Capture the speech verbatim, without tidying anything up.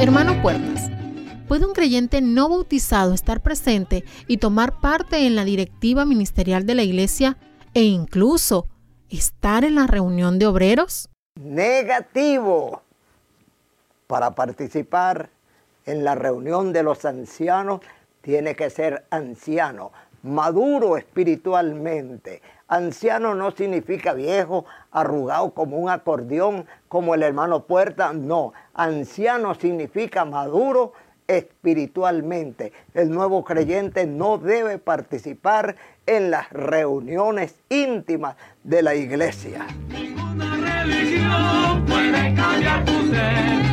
Hermano Puertas, ¿puede un creyente no bautizado estar presente y tomar parte en la directiva ministerial de la iglesia e incluso estar en la reunión de obreros? Negativo. Para participar en la reunión de los ancianos, tiene que ser anciano, maduro espiritualmente. Anciano no significa viejo, arrugado como un acordeón, como el hermano Puerta, no. Anciano significa maduro espiritualmente. El nuevo creyente no debe participar en las reuniones íntimas de la iglesia. Ninguna religión puede cambiar tu ser.